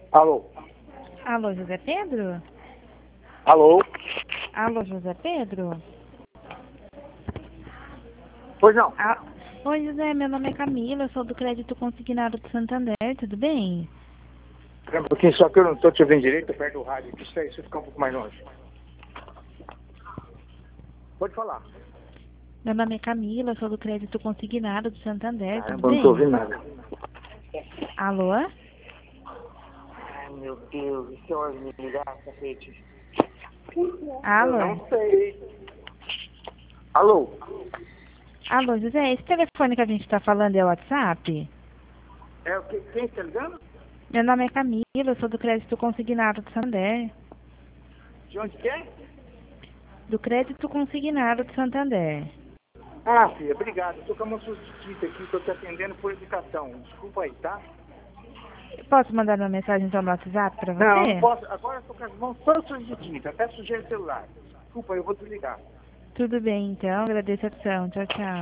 Alô? Alô, José Pedro? Alô? Alô, José Pedro? Pois não. Oi, José, meu nome é Camila, eu sou do Crédito Consignado do Santander, tudo bem? Espera um pouquinho, só que eu não estou te ouvindo direito, perto do rádio. Isso aí, você fica um pouco mais longe. Pode falar. Meu nome é Camila, eu sou do Crédito Consignado do Santander, tudo Caramba, eu não estou bem? ouvindo nada. Alô? Ai, meu Deus, que hora de me ligar, cacete. Alô? Eu não sei. Alô? Alô, José, esse telefone que a gente está falando é o WhatsApp? É o que? Quem está ligando? Meu nome é Camila, eu sou do Crédito Consignado do Santander. De onde que é? Do Crédito Consignado do Santander. Ah, filha, obrigado. Eu estou com uma substituta aqui, estou te atendendo por educação. Desculpa aí, tá? Posso mandar uma mensagem então no WhatsApp para Não, você? não posso. Agora eu estou com as mãos todas sujas de tinta. Até sujei o celular. Desculpa, eu vou desligar. Tudo bem, então, agradeço a atenção. Tchau, tchau.